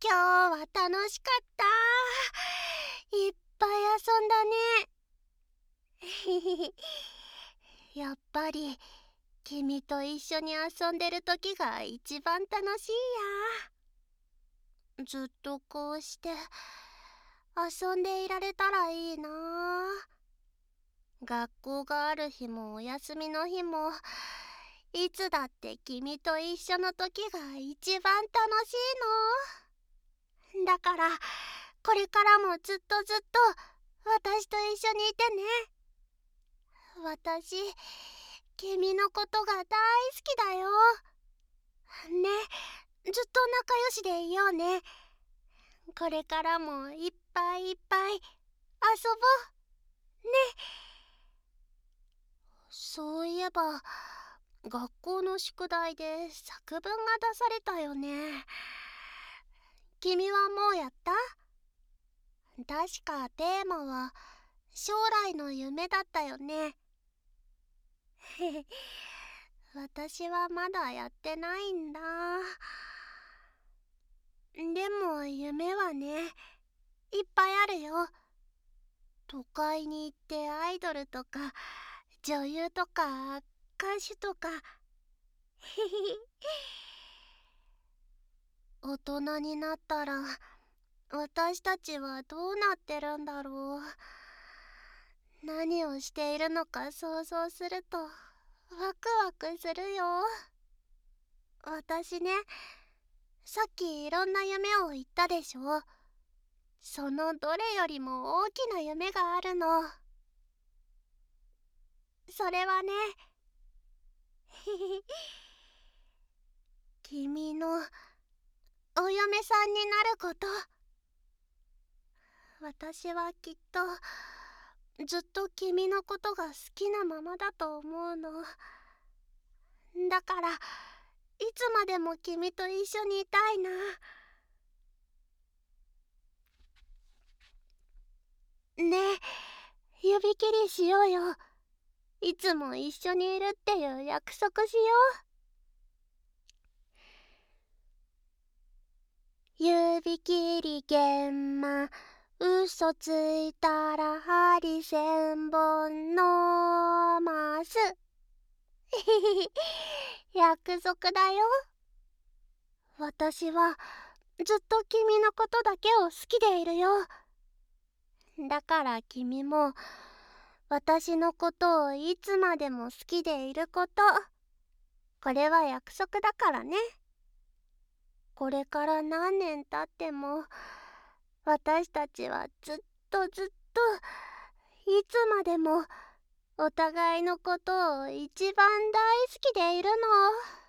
今日は楽しかった。いっぱい遊んだね。やっぱり君と一緒に遊んでる時が一番楽しいや。ずっとこうして遊んでいられたらいいな。学校がある日もお休みの日もいつだって君と一緒の時が一番楽しいの。だからこれからもずっとずっと私と一緒にいてね。私、君のことが大好きだよ。ね、ずっと仲良しでいようね。これからもいっぱいいっぱい遊ぼうね。そういえば学校の宿題で作文が出されたよね。君はもうやった？確かテーマは将来の夢だったよね。私はまだやってないんだ。でも夢はね、いっぱいあるよ。都会に行ってアイドルとか女優とか歌手とか。大人になったら私たちはどうなってるんだろう。何をしているのか想像するとワクワクするよ。私ね、さっきいろんな夢を言ったでしょ。そのどれよりも大きな夢があるの。それはね、君のお嫁さんになること。私はきっとずっと君のことが好きなままだと思うの。だからいつまでも君と一緒にいたいな。ねえ、指切りしようよ。いつも一緒にいるっていう約束しよう。指切り玄馬、嘘ついたら針千本のます。約束だよ。私はずっと君のことだけを好きでいるよ。だから君も私のことをいつまでも好きでいること。これは約束だからね。これから何年経っても私たちはずっとずっといつまでもお互いのことを一番大好きでいるの。